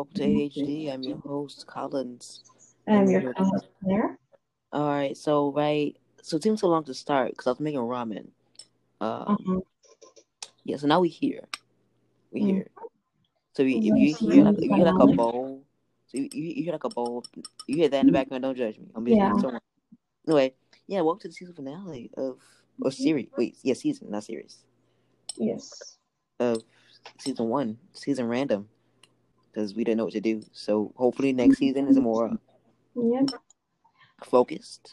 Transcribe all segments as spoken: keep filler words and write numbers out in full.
welcome to A D H D. I'm your host, Collins. And I'm your co-host, Claire. All right, so right, so it seems so long to start because I was making ramen. Um, Uh-huh. yeah, so now we here, we Mm. here. So if you, if you Season hear like if you hear like a finale. bowl, so you, you, you hear like a bowl, you hear that in the background. Don't judge me. I'm just Yeah. being someone. Anyway, yeah, welcome to the season finale of or series. Wait, yeah, season, not series. Yes. Of season one, season random, because we didn't know what to do. So hopefully next season is more Yep. focused.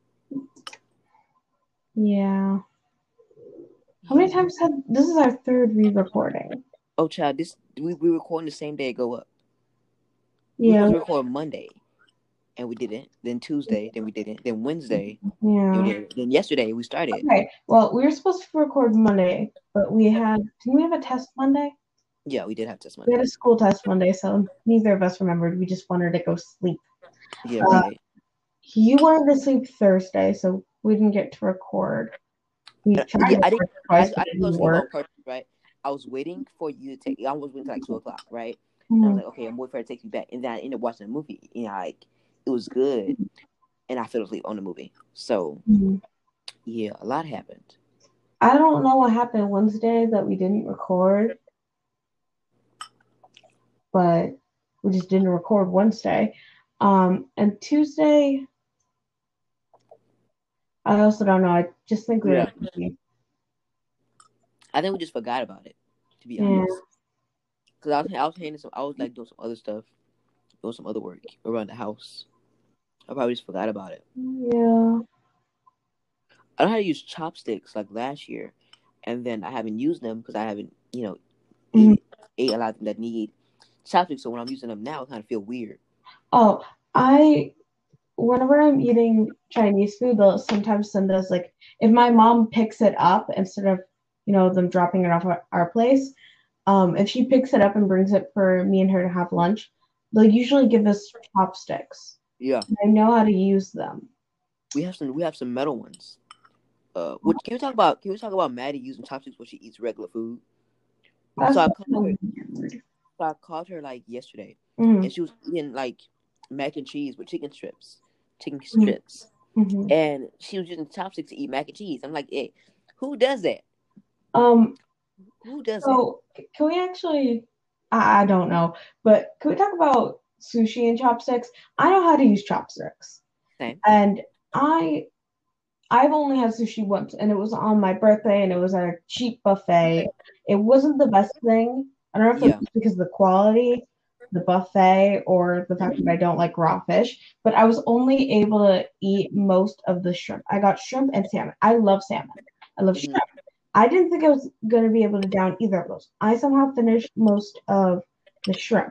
Yeah. How many times have this is our third re-recording? Oh, child, this we we recording the same day it go up. Yeah. We were supposed to record Monday, and we didn't. Then Tuesday, then we didn't. Then Wednesday, Yeah. then, we didn't. Then yesterday we started. Okay. Well, we were supposed to record Monday, but we had didn't we have a test Monday? Yeah, we did have test Monday. We had a school test Monday, so neither of us remembered. We just wanted to go sleep. Yeah, uh, right. You wanted to sleep Thursday, so we didn't get to record. We Uh, tried yeah, to I didn't. record twice, I, but I it didn't go to didn't sleep on work. purpose, right? I was waiting for you to take. I was waiting till like two o'clock, right? Mm-hmm. And I was like, okay, I'm waiting for her to take me back, and then I ended up watching the movie. You know, like it was good, and I fell asleep on the movie. So Mm-hmm. yeah, a lot happened. I don't know what happened Wednesday that we didn't record, but we just didn't record Wednesday. Um, and Tuesday, I also don't know. I just think we were Yeah. busy. I think we just forgot about it, to be Yeah. honest. Because I was I was handling some. I was like doing some other stuff, doing some other work around the house. I probably just forgot about it. Yeah. I know how to use chopsticks like last year, and then I haven't used them because I haven't, you know, Mm-hmm. ate, ate a lot of them that need chopsticks. So when I'm using them now, I kind of feel weird. Oh, I whenever I'm eating Chinese food, they'll sometimes send us like if my mom picks it up instead of you know them dropping it off at our place. Um, if she picks it up and brings it for me and her to have lunch, they'll usually give us chopsticks. Yeah, I know how to use them. we have some. We have some metal ones. Uh, which can we talk about? Can we talk about Maddie using chopsticks when she eats regular food? That's So I called so her. weird. So I called her like yesterday, Mm-hmm. and she was eating like mac and cheese with chicken strips, chicken Mm-hmm. strips, Mm-hmm. and she was using chopsticks to eat mac and cheese. I'm like, hey, who does that? Um. Who does that? So can we actually? I, I don't know, but can we talk about sushi and chopsticks? I know how to use chopsticks, Same. and I I've only had sushi once, and it was on my birthday, and it was at a cheap buffet. It wasn't the best thing. I don't know if Yeah. it's because of the quality, the buffet, or the fact that I don't like raw fish, but I was only able to eat most of the shrimp. I got shrimp and salmon. I love salmon. I love Mhm. shrimp. I didn't think I was going to be able to down either of those. I somehow finished most of the shrimp,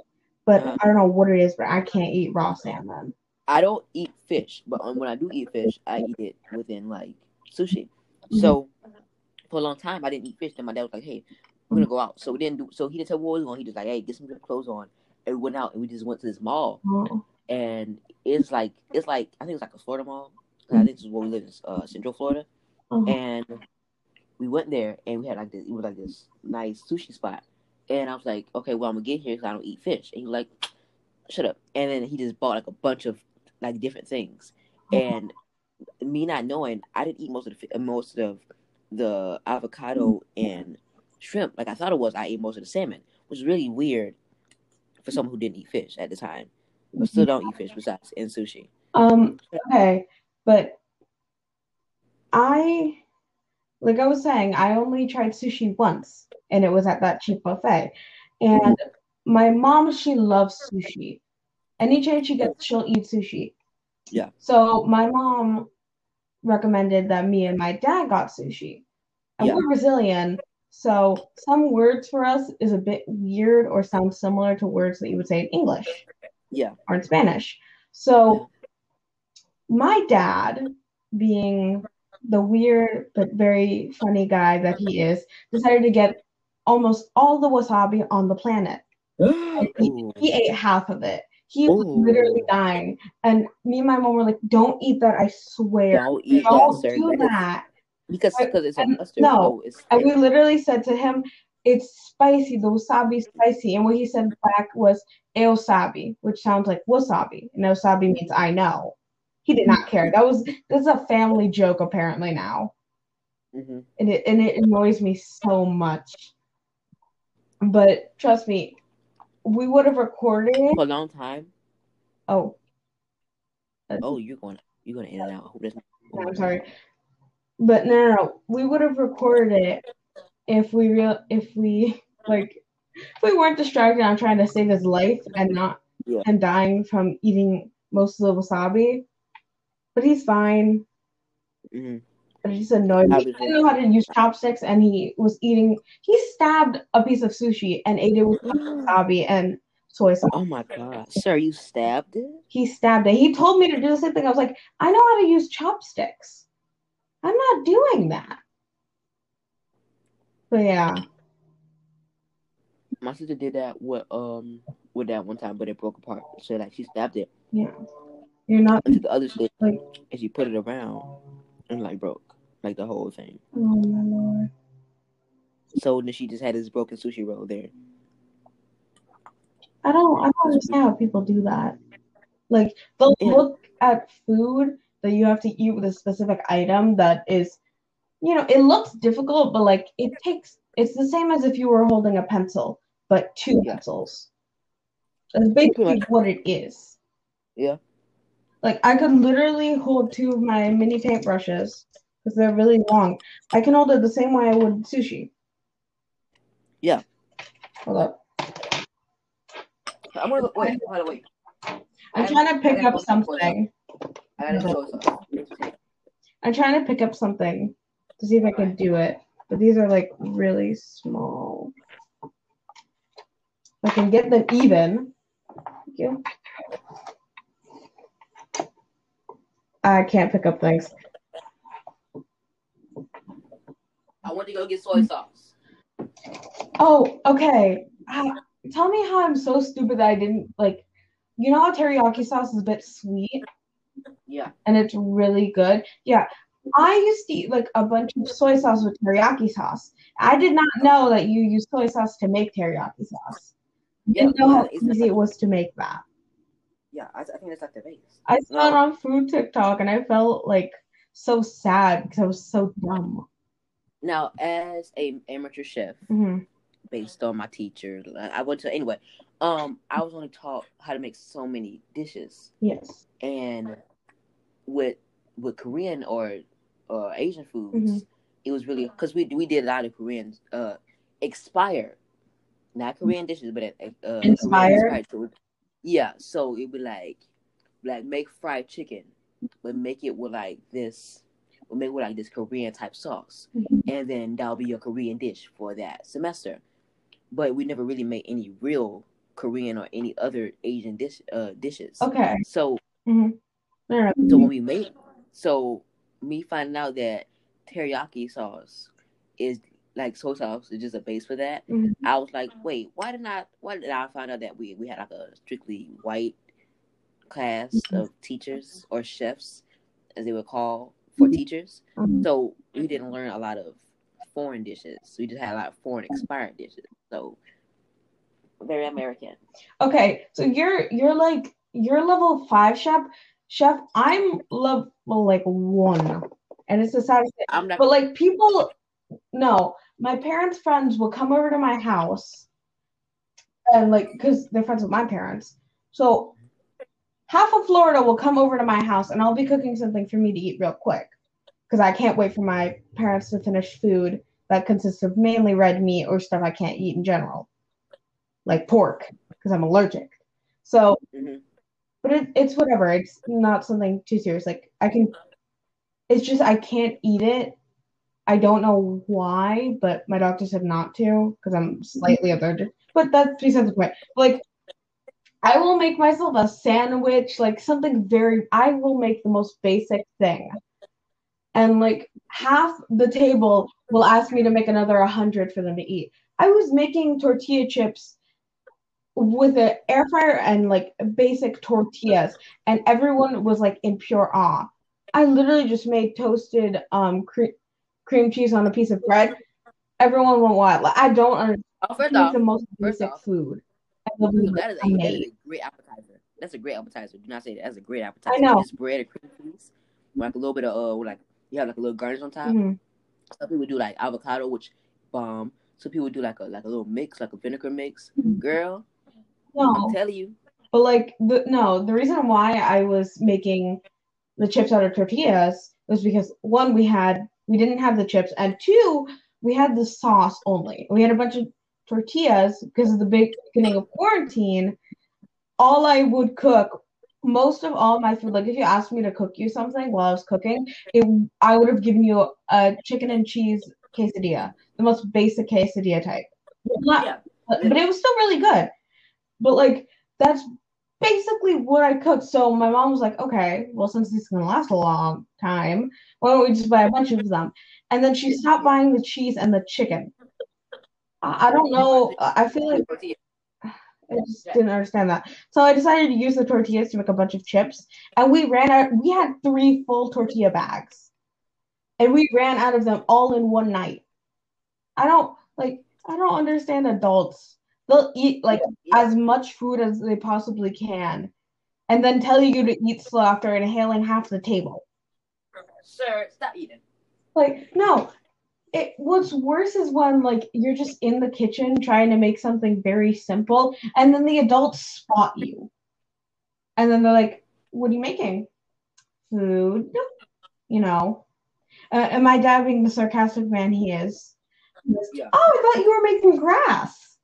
but Uh, I don't know what it is, but I can't eat raw salmon. I don't eat fish, but um, when I do eat fish, I eat it within like sushi. Mhm. So for a long time, I didn't eat fish. Then my dad was like, "Hey, we're gonna go out." So we didn't do. So he didn't tell me what we was going. He just like, "Hey, get some good clothes on," and we went out and we just went to this mall. Oh. And it's like it's like I think it's like a Florida mall. I think this is where we live in uh, Central Florida. Uh-huh. And we went there and we had like this. It was like this nice sushi spot. And I was like, "Okay, well I'm gonna get here because I don't eat fish." And he was like, "Shut up!" And then he just bought like a bunch of like different things. And me not knowing, I didn't eat most of the most of the avocado and shrimp like I thought it was. I ate most of the salmon, which was really weird for someone who didn't eat fish at the time, but still don't eat fish besides in sushi. Um, okay, but I, like I was saying, I only tried sushi once, and it was at that cheap buffet. And my mom, she loves sushi. Any chance she gets, she'll eat sushi. Yeah. So my mom recommended that me and my dad got sushi. And Yeah. we're Brazilian, so some words for us is a bit weird or sound similar to words that you would say in English Yeah. or in Spanish. So my dad, being the weird but very funny guy that he is, decided to get almost all the wasabi on the planet. And he, he ate half of it. He was Ooh. literally dying. And me and my mom were like, don't eat that, I swear. Don't eat Don't that, sir. do That is- that. Because because it's a And mustard, no, so it's and like we literally said to him, it's spicy, the wasabi spicy. And what he said back was eosabi, which sounds like wasabi. And eosabi means I know. He did not care. That was this is a family joke apparently now. Mm-hmm. And it and it annoys me so much. But trust me, we would have recorded it. For a long time. Oh. Oh, you're going you're going to in and out. I hope that's not- No, I'm sorry. But no, no, no. We would have recorded it if we real if we like if we weren't distracted on trying to save his life and not Yeah. and dying from eating most of the wasabi. But he's fine. Mm-hmm. But he just annoyed me. He Obviously. didn't know how to use chopsticks, and he was eating. He stabbed a piece of sushi and ate it with wasabi and soy sauce. Oh my god, sir, you stabbed it? He stabbed it. He told me to do the same thing. I was like, I know how to use chopsticks. I'm not doing that. But yeah. My sister did that with um with that one time, but it broke apart. So like she stabbed it. Yeah. You're not into the other stick, like, and she put it around, and like broke, like the whole thing. Oh my lord. So then she just had this broken sushi roll there. I don't I don't understand how people do that. Like they'll Yeah. look at food that you have to eat with a specific item that is, you know, it looks difficult, but like it takes it's the same as if you were holding a pencil, but two Yeah. pencils. That's basically Pretty much. what it is. Yeah. Like I could literally hold two of my mini paintbrushes because they're really long. I can hold it the same way I would sushi. Yeah. Hold up. I'm gonna wait. Hold on, wait. I'm trying to pick up something. I gotta show something. I'm trying to pick up something to see if I can do it, but these are like really small. I can get them even. Thank you. I can't pick up things. I want to go get soy sauce. Oh, okay. Uh, tell me how I'm so stupid that I didn't like. You know how teriyaki sauce is a bit sweet? Yeah. And it's really good. Yeah. I used to eat like a bunch of soy sauce with teriyaki sauce. I did not know that you use soy sauce to make teriyaki sauce. I didn't Yeah, know how it's easy like, it was to make that. Yeah, I, I think that's like the base. I saw it No. on food TikTok and I felt like so sad because I was so dumb. Now, as a amateur chef, Mm-hmm. based on my teacher, I went to anyway. Um, I was only taught how to make so many dishes, Yes. and with with Korean or or Asian foods, Mhm. it was really because we we did a lot of Korean uh expired, not Korean dishes, but uh, Inspired? Korean expired food. Yeah, so it would like like make fried chicken, but make it with like this, or make it with like this Korean type sauce, Mhm. and then that'll be your Korean dish for that semester. But we never really made any real Korean or any other Asian dish uh dishes. Okay. So Mm-hmm. No, no, no. so when we made, so me finding out that teriyaki sauce is like soy sauce is just a base for that, Mhm. I was like, wait, why did not? Why did I find out that we we had like a strictly white class of teachers or chefs, as they would call for teachers? Mhm. So we didn't learn a lot of foreign dishes. We just had a lot of foreign expired dishes. So very American. Okay, so you're you're like you're level five chef. Chef, I'm level like one, and it's the saddest thing. I'm not. But like people, no, my parents' friends will come over to my house, and like because they're friends with my parents, so half of Florida will come over to my house, and I'll be cooking something for me to eat real quick because I can't wait for my parents to finish food that consists of mainly red meat or stuff I can't eat in general, like pork, because I'm allergic. So, Mhm. but it, it's whatever. It's not something too serious. Like I can, it's just I can't eat it. I don't know why, but my doctor said not to because I'm slightly allergic. But that's besides the point. Like I will make myself a sandwich, like something very. I will make the most basic thing, and like half the table will ask me to make another a hundred for them to eat. I was making tortilla chips with an air fryer and like basic tortillas, and everyone was like in pure awe. I literally just made toasted um cre- cream cheese on a piece of bread. everyone went wild. Like, I don't understand. Oh, first Make off, the most first basic off, food. And they'll first be off, like, that is a that is amazing. a great appetizer. That's a great appetizer. Do not say that. That's a great I appetizer. know. Just bread and cream cheese, with like a little bit of uh, with like you have like a little garnish on top. Mm-hmm. Some people do like avocado, which bomb. Some people do like a like a little mix, like a vinegar mix. Girl, I'm No, telling you. but like the no, the reason why I was making the chips out of tortillas was because one, we had we didn't have the chips, and two, we had the sauce only. We had a bunch of tortillas because of the beginning of quarantine. All I would cook, most of all my food, like if you asked me to cook you something while I was cooking, it I would have given you a chicken and cheese quesadilla, the most basic quesadilla type. Not, Yeah, but, but it was still really good. But like that's basically what I cooked. So my mom was like, okay, well, since this is gonna last a long time, why don't we just buy a bunch of them? And then she stopped buying the cheese and the chicken. I, I don't know. I feel like I just didn't understand that. So I decided to use the tortillas to make a bunch of chips, and we ran out. We had three full tortilla bags, and we ran out of them all in one night. I don't like. I don't understand adults. They'll eat like yeah. as much food as they possibly can, and then tell you to eat slow after inhaling half the table. Sir, stop eating. Like, no. It, what's worse is when like you're just in the kitchen trying to make something very simple, and then the adults spot you, and then they're like, "What are you making? Food?" You know. Uh, and my dad, being the sarcastic man he is, was, Yeah. oh, I thought you were making grass.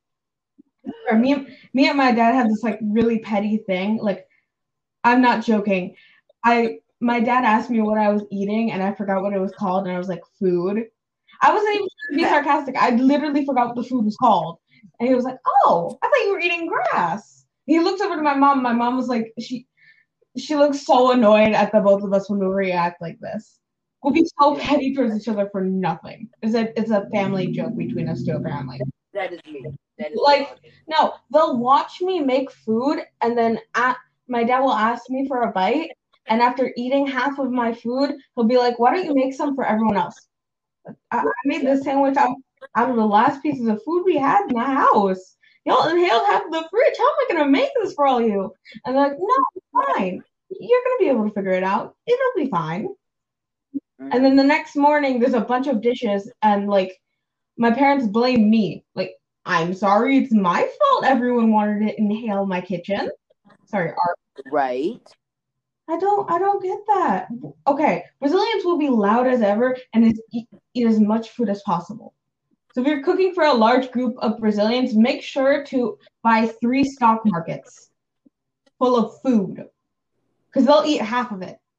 Or me, me and my dad had this like really petty thing. Like, I'm not joking. I my dad asked me what I was eating, and I forgot what it was called, and I was like, food. I wasn't even trying to be sarcastic. I literally forgot what the food was called, and he was like, "Oh, I thought you were eating grass." He looked over to my mom. My mom was like, she she looks so annoyed at the both of us when we react like this. We'll be so Yeah. petty towards each other for nothing. It's a it's a family joke between us two, apparently. That is me. That is Like, me. no, they'll watch me make food, and then at, my dad will ask me for a bite, and after eating half of my food, he'll be like, "Why don't you make some for everyone else?" I, I made this sandwich out, out of the last pieces of food we had in the house. Y'all inhaled half of the fridge. How am I gonna make this for all you? And they're like, no, it's fine. You're gonna be able to figure it out. It'll be fine. Mm-hmm. And then the next morning, there's a bunch of dishes, and like my parents blame me. Like, I'm sorry, it's my fault. Everyone wanted to inhale my kitchen. Sorry, our right. I don't I don't get that. Okay, Brazilians will be loud as ever and eat, eat as much food as possible. So if you're cooking for a large group of Brazilians, make sure to buy three stock markets full of food, because they'll eat half of it.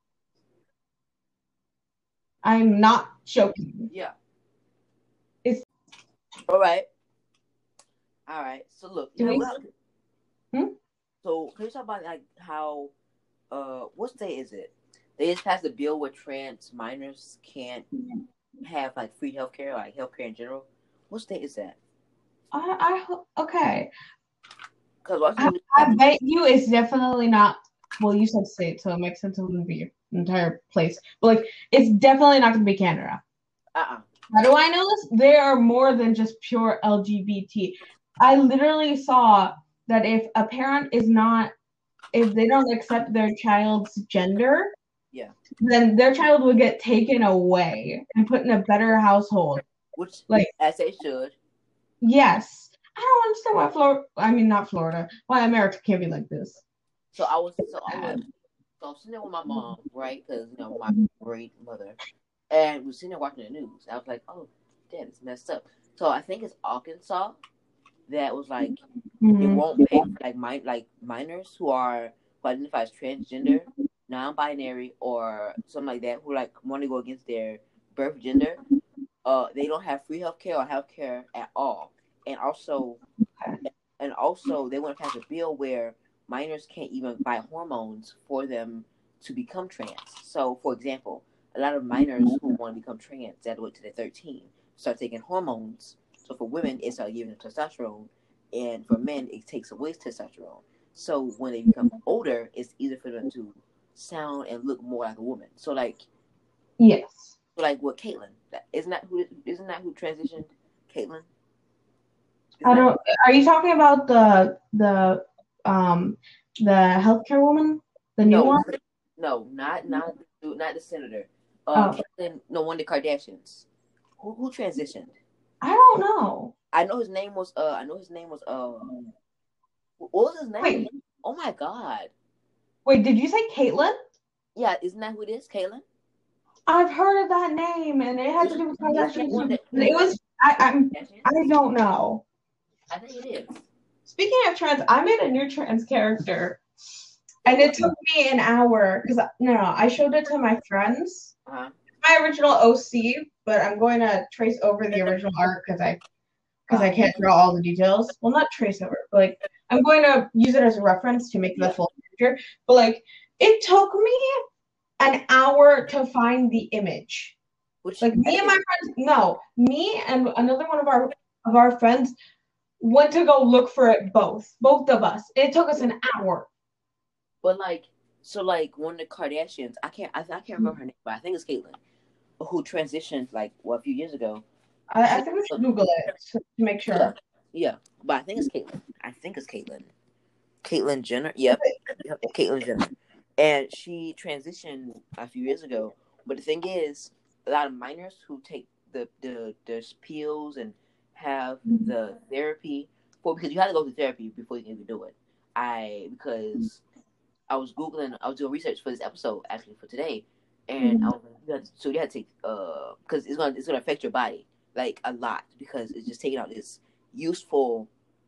I'm not joking. Yeah. It's all right. All right. So look, you know, we... hmm? So can you talk about like how uh what state is it? They just passed a bill where trans minors can't have like free healthcare, like healthcare in general. What state is that? I, I okay. Because I, I bet you it's definitely not. Well, you said state, so it makes sense it wouldn't be your entire place. But like, it's definitely not going to be Canada. Uh-uh. How do I know this? They are more than just pure L G B T. I literally saw that if a parent is not, if they don't accept their child's gender, yeah, then their child will get taken away and put in a better household. Which, like, as they should. Yes. I don't understand why Florida, I mean, not Florida, why America can't be like this. So I was, so I was, so I was sitting there with my mom, right? Because, you know, my great mother. And we were sitting there watching the news. I was like, oh, Dad, it's messed up. So I think it's Arkansas that was like, mm-hmm. It won't pay for like, min- like minors who are, who identify as transgender, non-binary, or something like that, who like want to go against their birth gender. Uh, they don't have free healthcare or healthcare at all. And also, and also they want to pass a bill where minors can't even buy hormones for them to become trans. So, for example, a lot of minors who want to become trans, they have to wait till they're thirteen, start taking hormones. So for women, it's uh, giving them testosterone, and for men, it takes away testosterone. So when they become older, it's easier for them to sound and look more like a woman. So like, yes, so like with Caitlyn, isn't that who isn't that who transitioned Caitlyn. I don't. Are you talking about the the um the healthcare woman, the new No, one? no, not not not the senator. Uh, Oh, Caitlyn, no, one of the Kardashians. Who who transitioned? I don't know. I know his name was uh. I know his name was uh. What was his name? Wait, Oh my god. wait. Did you say Caitlyn? Yeah, isn't that who it is, Caitlyn? I've heard of that name, and it had to Isn't, do with isn't that Kardashians. one that But it isn't was. I. I'm. that I Kardashians? don't know. I think it is. Speaking of trans, I made a new trans character, It and it was. took me an hour because no, no, I showed it to my friends. Uh-huh. My original O C, but I'm going to trace over the original art because I because I Uh, can't draw all the details. Well, not trace over, but like I'm going to use it as a reference to make the yeah. full picture. But like it took me an hour to find the image. Which Like me and my friends, no, me and another one of our of our friends went to go look for it both, both of us. It took us an hour. but like so like one of the Kardashians, I can't I, I can't remember her name, but I think it's Caitlyn, who transitioned like well a few years ago. I, I She think we should Google it to, to make yeah sure. yeah, but I think it's Caitlyn. I think it's Caitlyn. Caitlyn Jenner. Yep, yep, Caitlyn Jenner, and she transitioned a few years ago. But the thing is, a lot of minors who take the the the pills and have the therapy for because you have to go to therapy before you can even do it. I because I was googling, I was doing research for this episode actually for today, and I was like, you have to, so you have to take uh because it's gonna it's gonna affect your body like a lot because it's just taking out this useful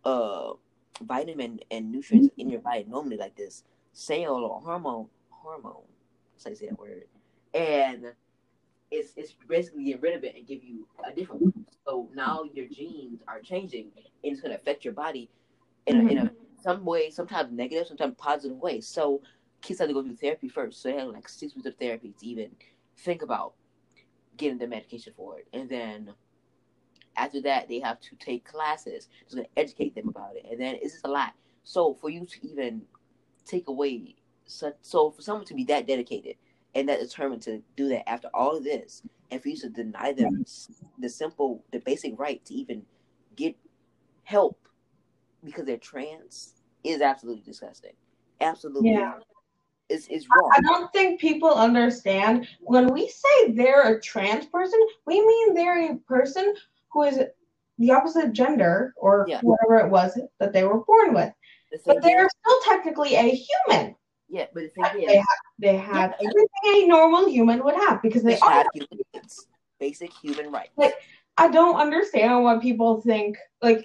uh vitamin and nutrients in your body normally like this cell or hormone hormone. That's how you say that word, and it's it's basically getting rid of it and give you a different one. So now your genes are changing and it's gonna affect your body in a, in a some way, sometimes negative, sometimes positive way. So kids have to go through therapy first. So they have like six weeks of therapy to even think about getting the medication for it. And then after that, they have to take classes. It's going to educate them about it. And then it's just a lot. So for you to even take away, so, so for someone to be that dedicated and that determined to do that after all of this, and for you to deny them the simple, the basic right to even get help because they're trans is absolutely disgusting. Absolutely, Yeah. it's it's wrong. I don't think people understand when we say they're a trans person, we mean they're a person who is the opposite gender or yeah. whatever it was that they were born with. The But they're is, still technically a human. Yeah, but the thing they is, have, they have yeah, everything a normal human would have because they, they are have human rights, basic human rights. Like, I don't understand what people think. Like,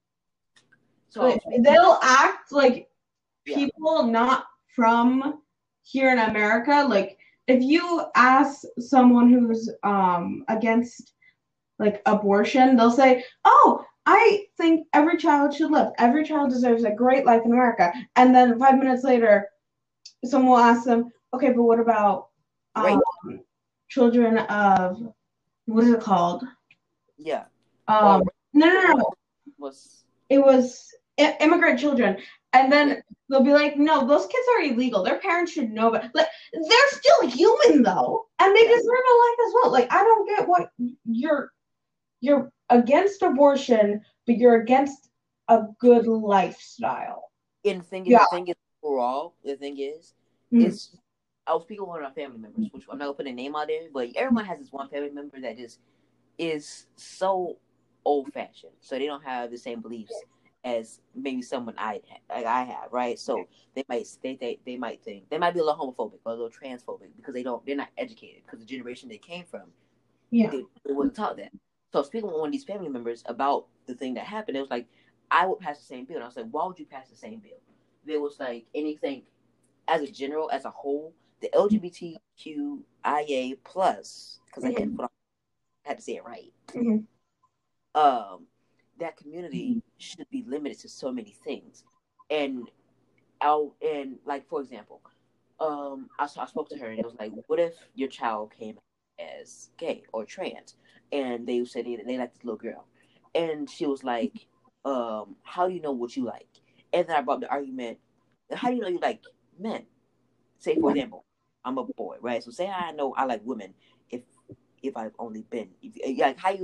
so like, they'll act like people yeah. not from here in America. Like, if you ask someone who's um against like abortion, they'll say, "Oh, I think every child should live. Every child deserves a great life in America." And then five minutes later, someone will ask them, "Okay, but what about um, children of what is it called?" Yeah. Um, no, no, no, no. Was it was I- immigrant children, and then yeah. they'll be like, "No, those kids are illegal. Their parents should know, but like they're still human though, and they yeah. deserve a life as well." Like, I don't get what you're you're against abortion, but you're against a good lifestyle. And the thing is, yeah. the thing is, overall, the thing is, mm-hmm. is I was speaking with one of my family members, which I'm not gonna put a name out there, but everyone has this one family member that just is so old-fashioned, so they don't have the same beliefs as maybe someone I like I have, right? So they might they, they they might think they might be a little homophobic or a little transphobic because they don't they're not educated because the generation they came from, yeah, they, they wasn't taught that. So speaking with one of these family members about the thing that happened, it was like I would pass the same bill, and I was like, why would you pass the same bill? There was like anything as a general, as a whole, the L G B T Q I A plus, because mm-hmm. I had to put on, I had to say it right. Mm-hmm. Um, that community should be limited to so many things, and out and like for example, um, I, I spoke to her and it was like, what if your child came as gay or trans, and they said they they like this little girl, and she was like, um, how do you know what you like? And then I brought up the argument, how do you know you like men? Say for example, I'm a boy, right? So say I know I like women if if I've only been if, like how you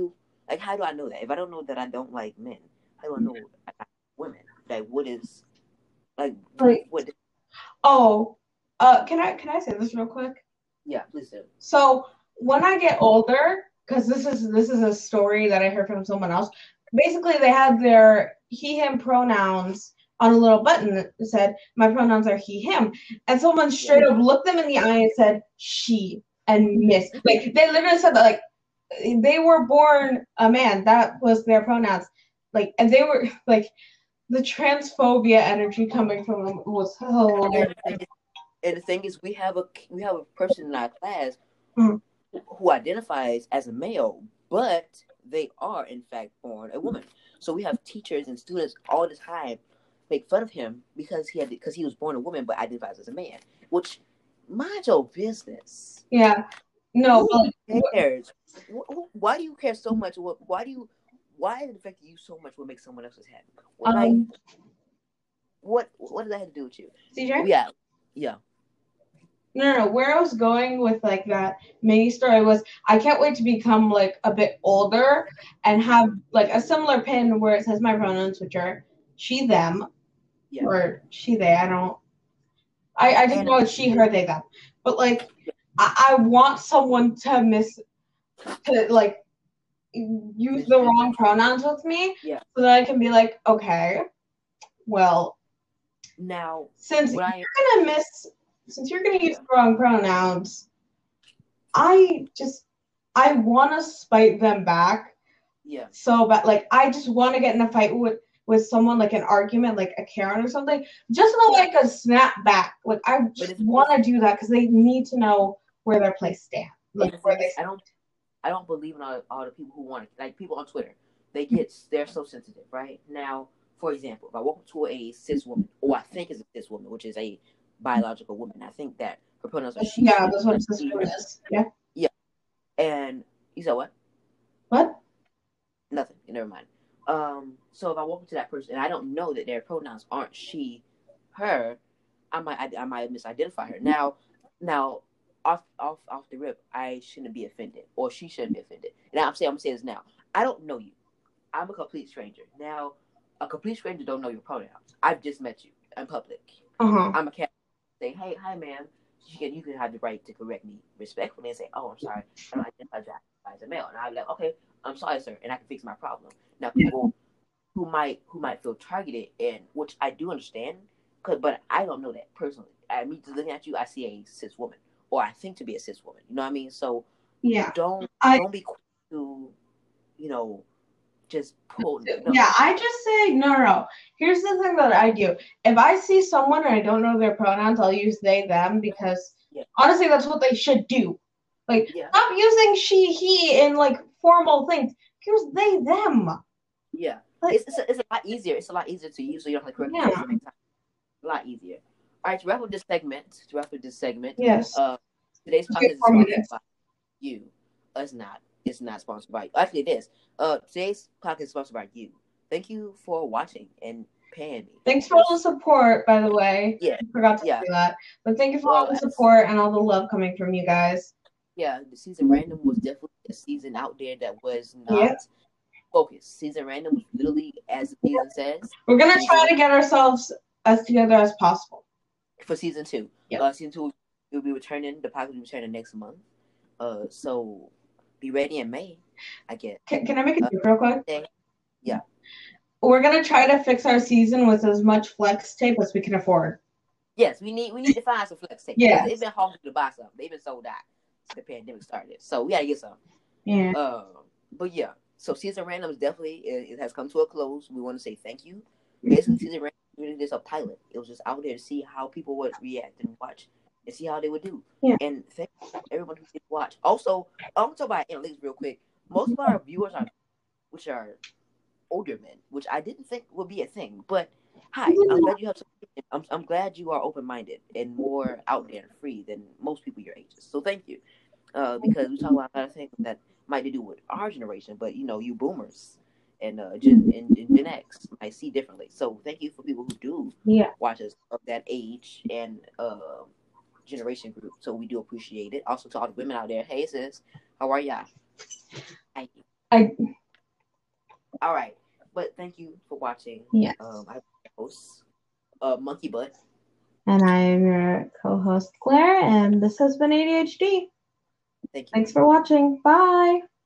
Like, how do I know that? If I don't know that I don't like men, how do I know I like women? Like, what is like Like, what? oh, uh, can I can I say this real quick? Yeah, please do. So when I get older, because this is this is a story that I heard from someone else. Basically, they had their he/him pronouns on a little button that said, "My pronouns are he/him," and someone Yeah. straight up looked them in the eye and said, "She," and miss. Like they literally said that, like they were born a man. That was their pronouns. Like, and they were like the transphobia energy coming from them was hilarious. And the thing is, and the thing is we have a we have a person in our class Mhm. who identifies as a male, but they are in fact born a woman. So we have teachers and students all the time make fun of him because he had because he was born a woman but identifies as a man. Which, mind your business. Yeah. No, Who but cares? Why do you care so much? Why do you? Why does it affect you so much? What makes someone else's happy? What, like, um, what? What does that have to do with you? C J? Yeah, yeah. No, no, no. Where I was going with like that mini story was I can't wait to become like a bit older and have like a similar pin where it says my pronouns, which are she, them, Yeah. or she, they. I don't. I I just And know it's she, her, they, them. But like, I, I want someone to miss to like use the wrong pronouns with me, yeah, so that I can be like, okay, well, now since what you're I gonna miss, since you're gonna use yeah. the wrong pronouns, I just I want to spite them back. Yeah. So, but like I just want to get in a fight with with someone, like an argument, like a Karen or something, just so that I could snap back. Like I just want to do that because they need to know where their place stands. Like and the where thing they is, I don't I don't believe in all, all the people who want it. Like people on Twitter, they get they're so sensitive, right? Now, for example, if I walk up to a cis woman, or I think is a cis woman, which is a biological woman, I think that her pronouns are she. Yeah, She, that's what like, a cis she, woman is. Yeah. yeah. And you said what? What? Nothing. Never mind. Um. So if I walk up to that person and I don't know that their pronouns aren't she, her, I might I, I might misidentify her. Now, now off off off the rip, I shouldn't be offended, or she shouldn't be offended. And I'm saying I'm gonna say this now. I don't know you. I'm a complete stranger. Now, a complete stranger don't know your pronouns. I've just met you in public. Uh-huh. I'm a cat. Say, hey, hi, ma'am. You can you can have the right to correct me respectfully and say, oh, I'm sorry, I don't identify as a male. And I'll be like, okay, I'm sorry, sir, and I can fix my problem. Now, people who might who might feel targeted, and which I do understand, cause but I don't know that personally. I mean, just looking at you, I see a cis woman, or I think to be a cis woman. You know what I mean? So yeah, don't I, don't be quick to, you know, just pull. No. Yeah, I just say no, no, no. Here's the thing that I do. If I see someone and I don't know their pronouns, I'll use they, them because yeah. honestly, that's what they should do. Like, yeah. Stop using she, he in like formal things. Use they, them. Yeah, like, it's, it's, a, it's a lot easier. It's a lot easier to use, so you don't have to correct yeah. yourself next time. A lot easier. All right, to wrap up this segment. To wrap up this segment. Yes. Uh, today's podcast is sponsored by you. Us not. It's not sponsored by you. Actually, it is. Uh, today's podcast is sponsored by you. Thank you for watching and paying me. Thanks for all the support, by the way. Yeah. I forgot to yeah. do that. But thank you for well, all the support and all the love coming from you guys. Yeah, the season random was definitely a season out there that was not yeah. focused. Season random was literally, as the season says. We're going to try to get ourselves as together as possible. For season two. Yeah. Uh, season two will be returning. The podcast will be returning next month. Uh, so be ready in May, I guess. Can, can I make a joke uh, real quick? Yeah. We're gonna try to fix our season with as much flex tape as we can afford. Yes, we need we need to find some flex tape. Yeah, it's been hard to buy some. They've been sold out since the pandemic started, so we gotta get some. Yeah. Uh, but yeah, so season randoms definitely it, it has come to a close. We want to say thank you. Basically, mm-hmm. season random really just a pilot. It was just out there to see how people would react and watch and see how they would do. Yeah. And thank everyone who did watch. Also, I want to talk about analytics real quick. Most of our viewers are, which are older men, which I didn't think would be a thing. But hi, I'm glad you have some. I'm I'm glad you are open minded and more out there and free than most people your ages. So thank you, uh, because we talk about a lot of things that might to do with our generation, but you know, you boomers and uh, Gen and, and Gen X might see differently. So thank you for people who do yeah. watch us of that age and uh, generation group. So we do appreciate it. Also to all the women out there, hey sis, how are y'all? Thank you. I All right, but thank you for watching. Yes. Um, I'm your host, uh, Monkey Butt. And I am your co-host Claire, and this has been A D H D. Thank you. Thanks for watching. Bye.